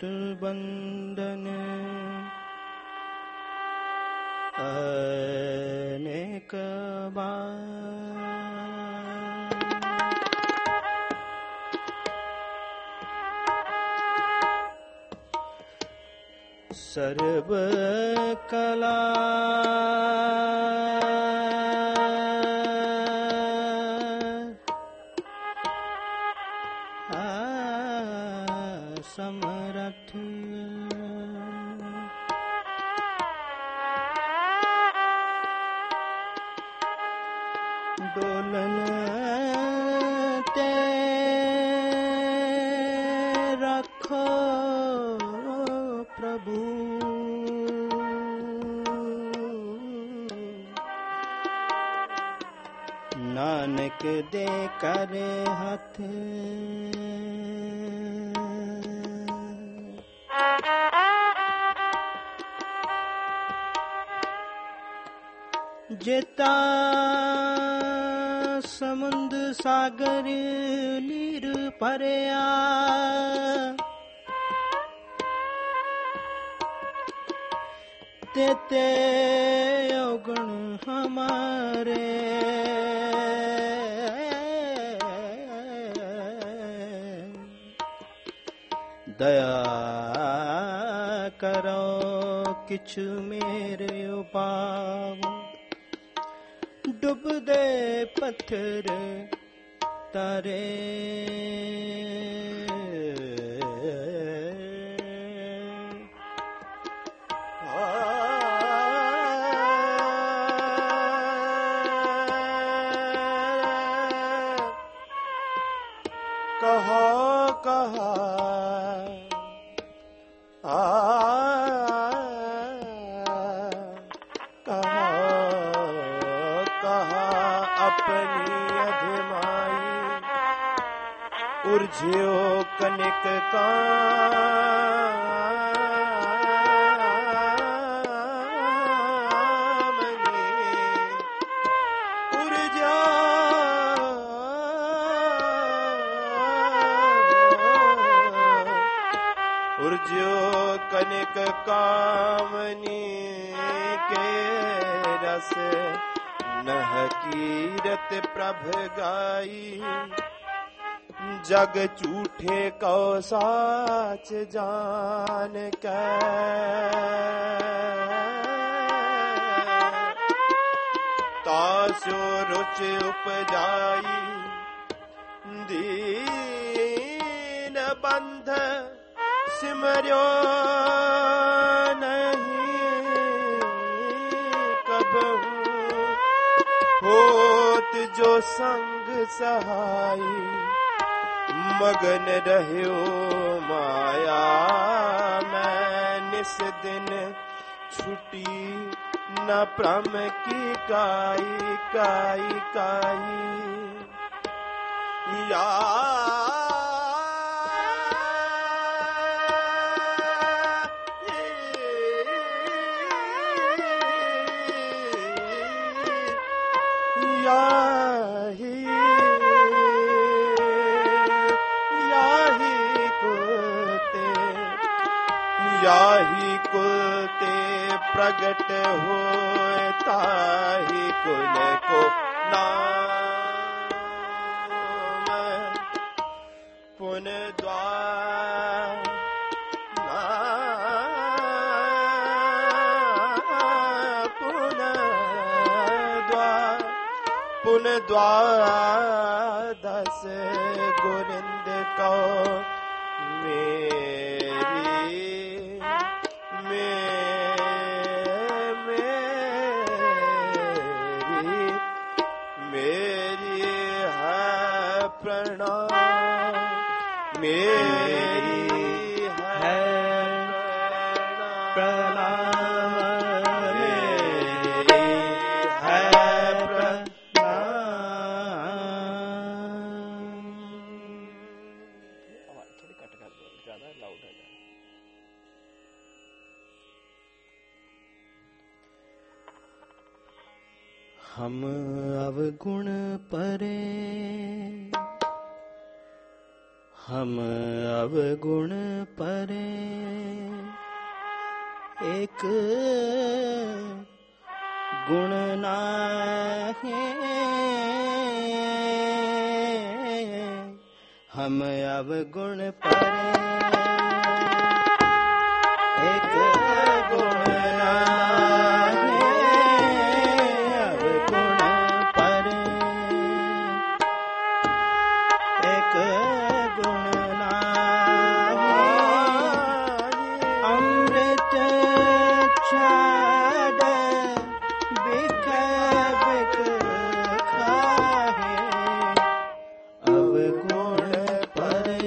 बंधन अनेक बार सर्व कला समरथ डोलन ते रखो प्रभु नानक दे करे हाथ जेता समुंद सागर नीर भरिया तेते अवगुण हमारे दया करो किछु मेरे उपाव डूब दे पत्थर तारे कहा कहा अपनी अधमाई उर्झियो कनिक कामनी उर्जा उर्झियो कनिक कामनी के रस नह कीरत प्रभ गाई जग झूठे को साच जान के तासो रुच उपजाई दीन बंध सिमर्यो नहीं कबहू होत जो संग सहाई मगन रह्यो माया मैं निस दिन छुटी न प्रम की काई काई काई या याही कुल ते प्रगट होए ताही कुल को नाम पुन द्वार पुन द्वादश गोविंद को मेरी है प्रणाम मेरी है प्रणाम मेरी है प्रणाम। थोड़ी कट कर दो, ज्यादा लाउड है। हम अवगुण परे हम अवगुण परे एक गुण नाहि। हम अवगुण परे एक गुण नाहि। अवगुण परे एक गुण नाहि। अमृत छाड़ बिख बिख खाहे। अवगुण परे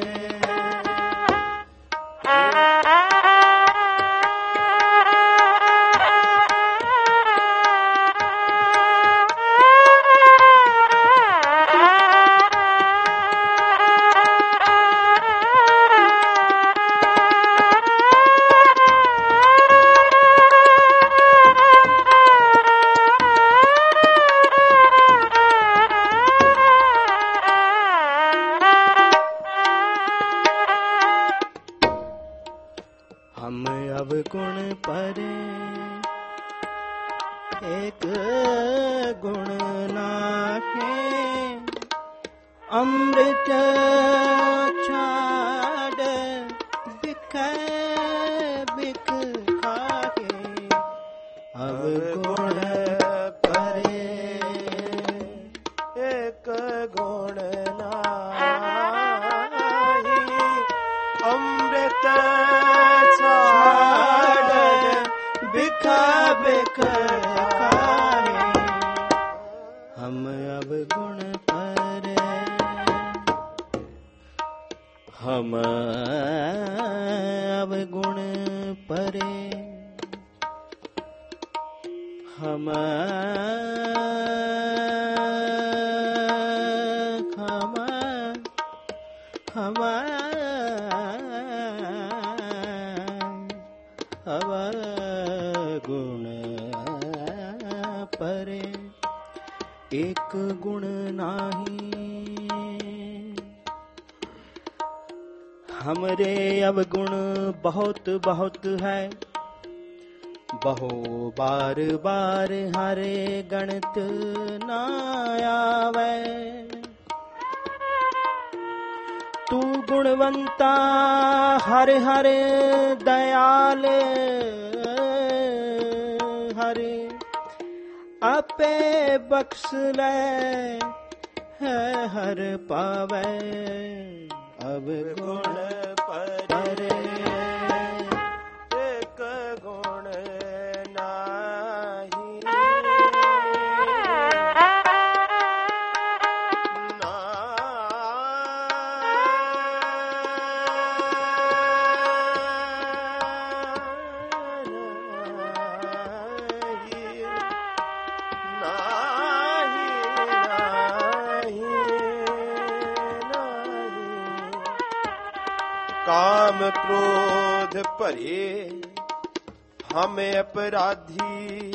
हम अवगुण परे एक गुण नाहि। अमृत छाड़ बिख बिख खाहे। अवगुण परे एक गुण नाहि। अमृत बिख बिख खाहे। हम अवगुण परे हम अवगुण परे हम अवगुण परे एक गुण नाही। हमरे अवगुण बहुत बहुत है। बहु बार बार हरे गणित ना आवे। तू गुणवंता हर हर दयाल हरे। आपे बख्श ले है हर पावे। अवगुण परे एक गुण नाही। काम क्रोध परे हम अपराधी।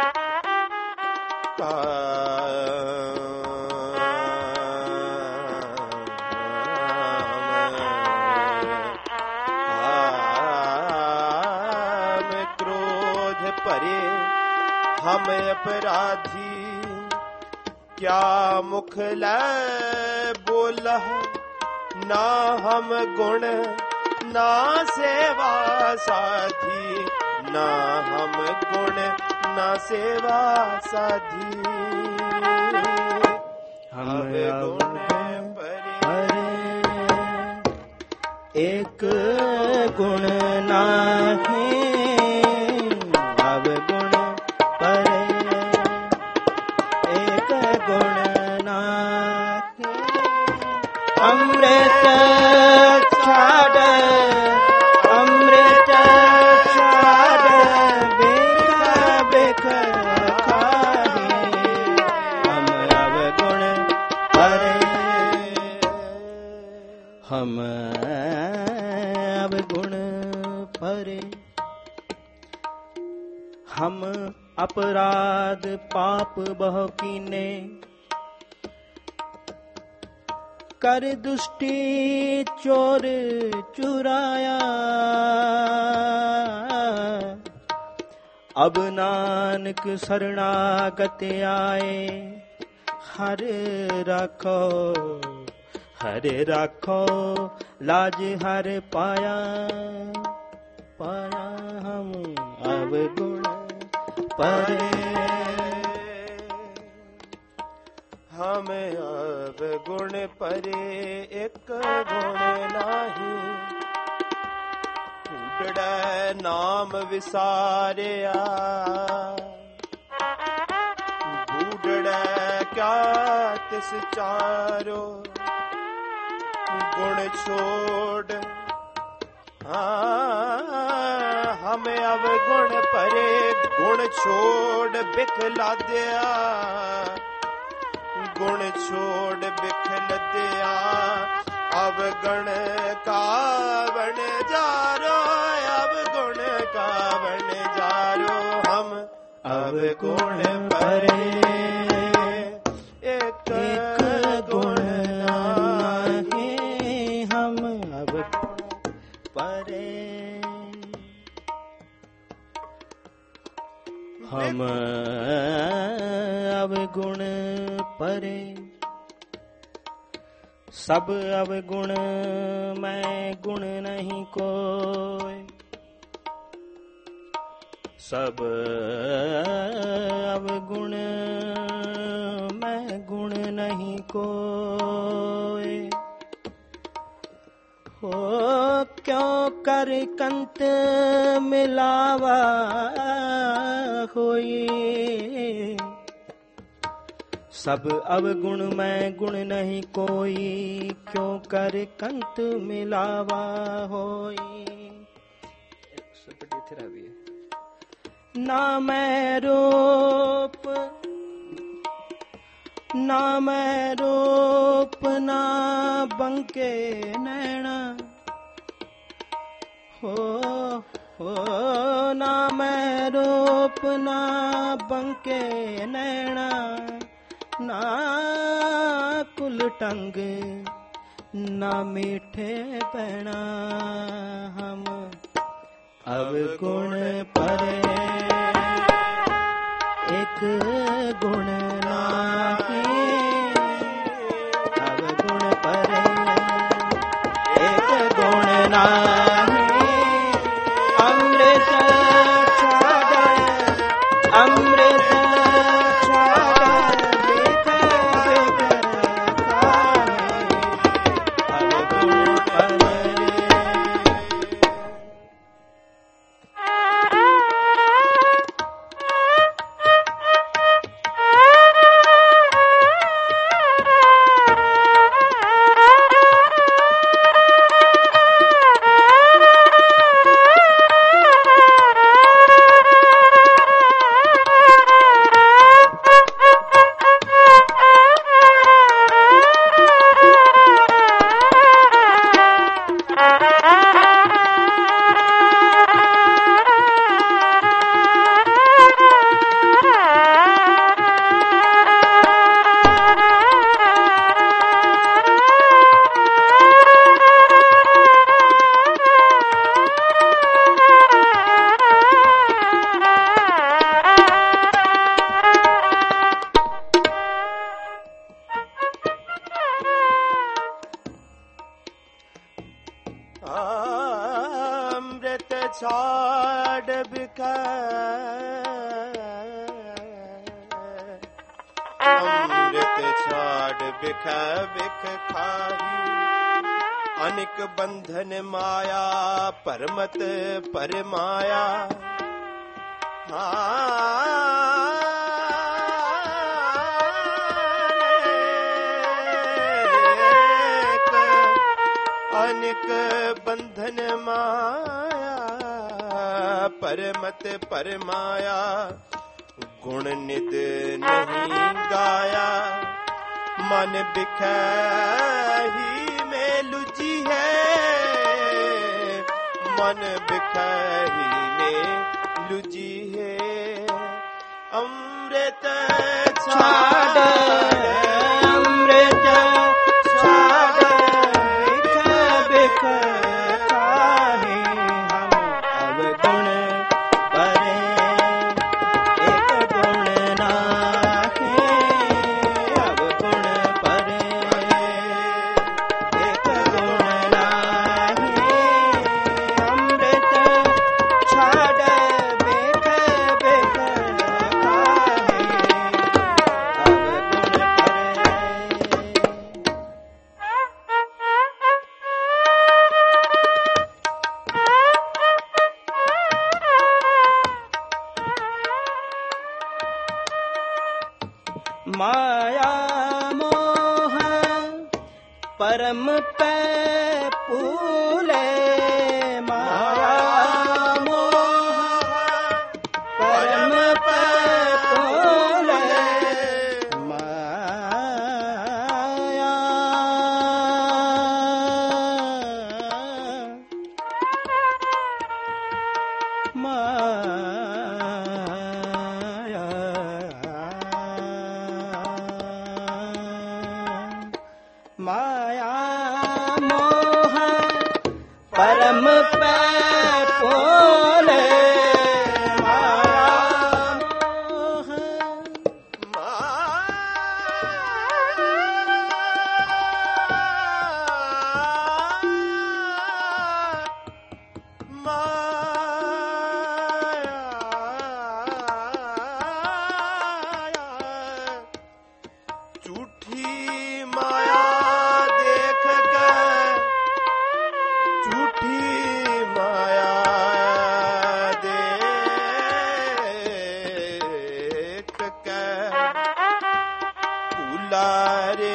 काम क्रोध परे हम अपराधी। क्या मुख लै बोलह ना हम गुण ना सेवा साधी। ना हम गुण ना सेवा साधी। हम गुण परे एक गुण नाहि। अवगुण परे एक गुण नाहि। अमृत छाड़ अमृत छाड़ बिख बिख खाहे। हम अवगुण परे हम अवगुण परे। हम अपराध पाप बहु कीने। कर दुष्टि चोर चुराया, अब नानक शरणागत आए, हर राखो हरे राखो, लाज हर पाया, पाया हम अवगुण परे, हम अवगुण परे एक गुण नाही, उडड़ै नाम विसारिया, बूढ़ड़ै क्या तिस चारो, गुण छोड़ हमें अवगुण परे गुण छोड़ बिखला दिया, गुण छोड़ बिखल दिया, अवगुण कावण जारो, अवगुण कावण जारो, हम अवगुण परे एक गुण नाही, हम अवगुण परे, हम अवगुण परे, सब अवगुण मैं गुण नहीं कोई, सब अवगुण मैं गुण नहीं कोई, हो क्यों कर कंत मिलावा होई, सब अवगुण मैं गुण नहीं कोई, क्यों कर कंत मिलावा होई, ना मैं रूप ना मैं रूप ना बंके नैना, हो ना मैं रूप ना बंके नैना, ना कुल टंग ना मीठे पैना, हम अवगुण परे एक गुण नाही, अवगुण परे एक गुण नाही, अमृत छाड़ अमृत छाड़ बेख बेख खाए, अवगुण परे अमृत छाड़ बिखा, अमृत छाड़ बिख बिख खाही, अनिक बंधन माया परमत परमाया, अनिक बंधन माया परमत परमाया, गुण निद नहीं गाया, मन बिखही में लुची है, मन बिखही में लुची है, अमृत छाड़ अमृत छाड़ माया मोह परम पे पूले, माया मोह परम पे पूले, माया माया मोह परम पे पोले, माया मोह झूठी माया देख कर, झूठी माया देख कर पुलारे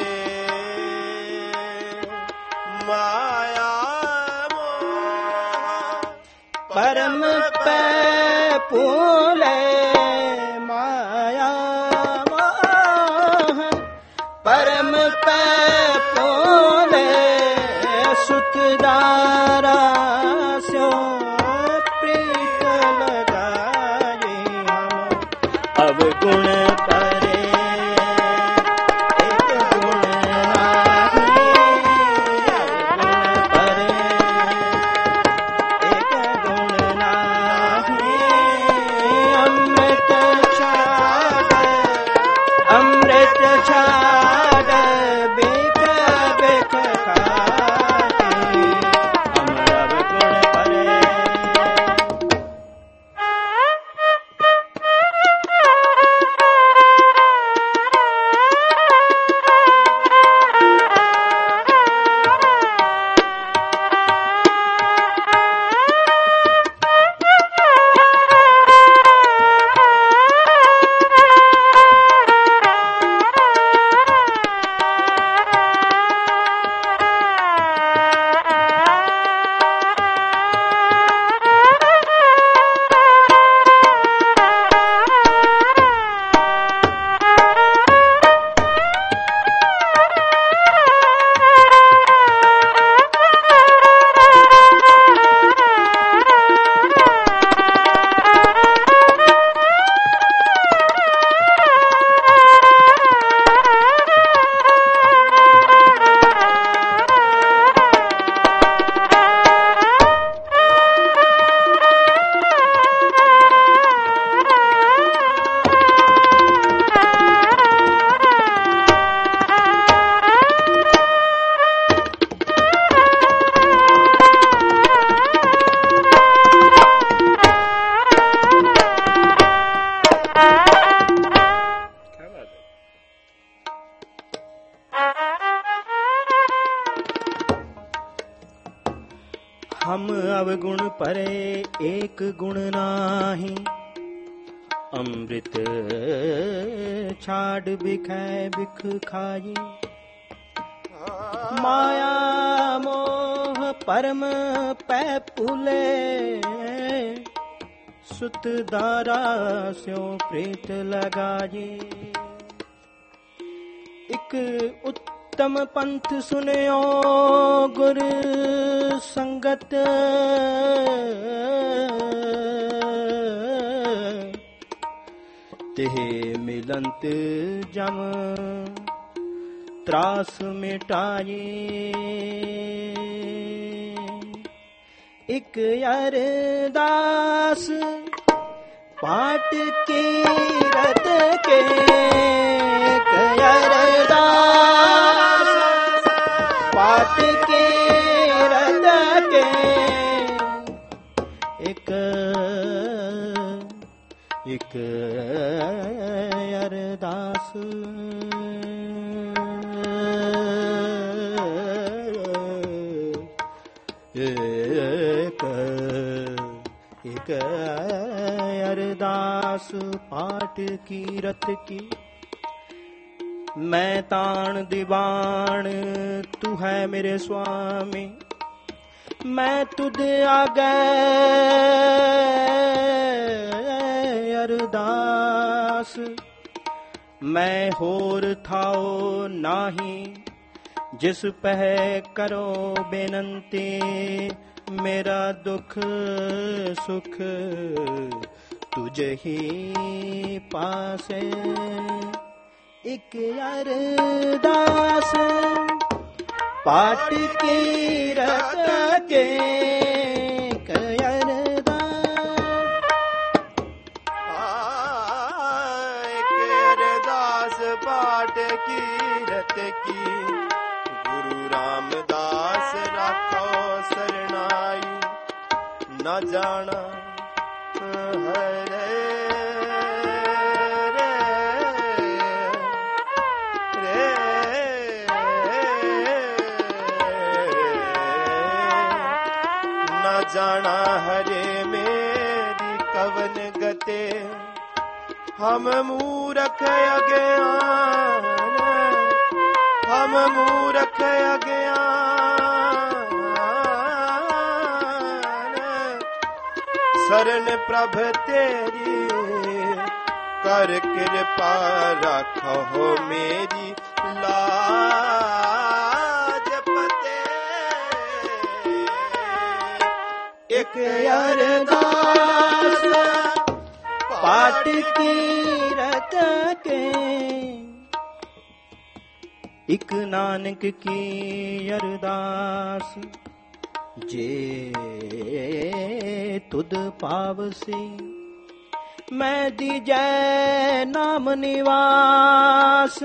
माया मोह परम पे पूले, माया मोह परम पे पूले, सुतदारा स्यो प्रीत लगाए हम अवगुण करे, एक गुण नाही अवगुण करे, एक गुण नाही अमृत छाड़, अमृत छाड़ बिख बिख खाती, हम अवगुण करे। हम अवगुण परे एक गुण नाही, अमृत छाड़ बिखै बिख खाई, माया मोह परम पै पुले, सुत दारा स्यो प्रीत लगाई। एक उत्तम पंथ सुनियो गुर संगत, तेह मिलंत जम त्रास मिटाए। एक अरदास पाठ की रत के, एक अरदास पाठ की रत के, एक अरदास एक अरदास पाठ की रत की, मैं ताण दीवान तू है मेरे स्वामी, मैं तुद आगे अरदास, मैं होर थाओ नाही जिस पह करो बेनंती, मेरा दुख सुख तुझे ही पासे। एक अरदास पाठ की रत के अरदास पाठ की रत की, गुरु रामदास राखो शरणाई, न जाना हरे जाना हरे मेरी कवन गते, हम मूरख अज्ञान, हम मूरख अज्ञान, शरण प्रभ तेरी कर कृपा रखो मेरी लाज पते। एक अरदास पाठ की रत के, एक नानक की अरदास जे तुद पावसी, मैं दीजै नाम निवास,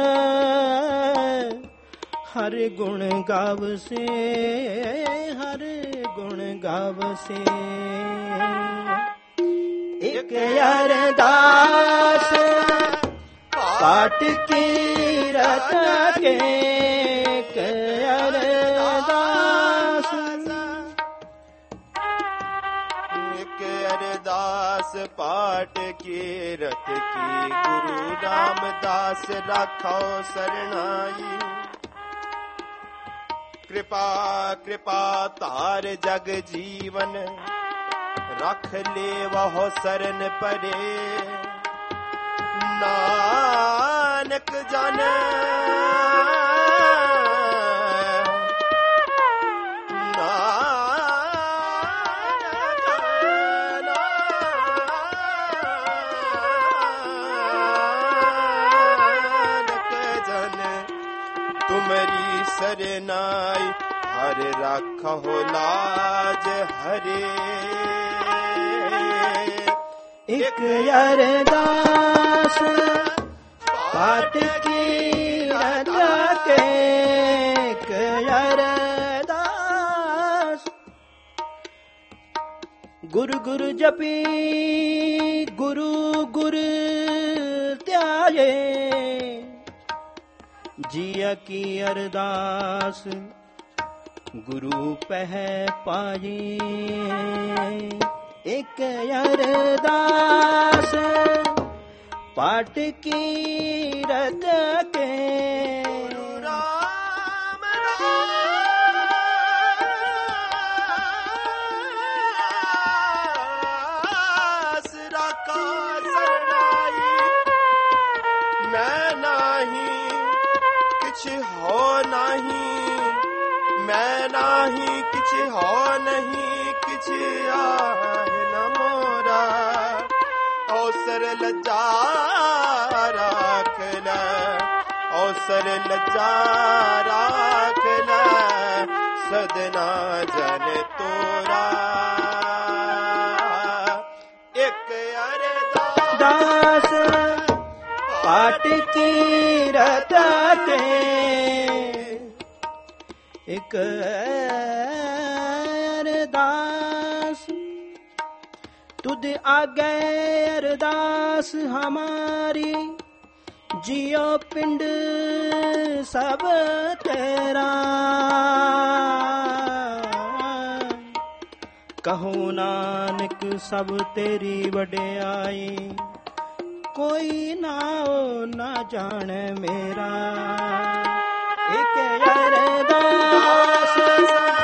हर गुण गावसे, हर गुण गावसे। एक अरदास पाठ की रत के, एक अरदास, एक अरदास पाठ की रत की, गुरु रामदास राखो शरणाई, कृपा कृपा तार जग जीवन, रख ले वह शरण परे, नानक जन तुमरी सरनाई, हर रखो लाज हरे। एक अरदास पाठ की रत के, एक अरदास, गुरु गुरु जपी गुरु गुरु त्याये, जिया की अरदास गुरु पह पाई। एक अरदास पाठ की रत के, रामदास राखो शरणाई, मैं नाही किछ हो नहीं, मैं नाही किछ हो नहीं, किछ आहे न मोरा, अवसर लज्जा राख ल, अवसर लज्जा राख ल, सदना जन तोरा। एक अरदास पाठ की रत के, एक अरदास तुद आगे अरदास हमारी, जियो पिंड सब तेरा, कहो नानक सब तेरी वड्याई, कोई नाओ न जाने मेरा। एक अरदास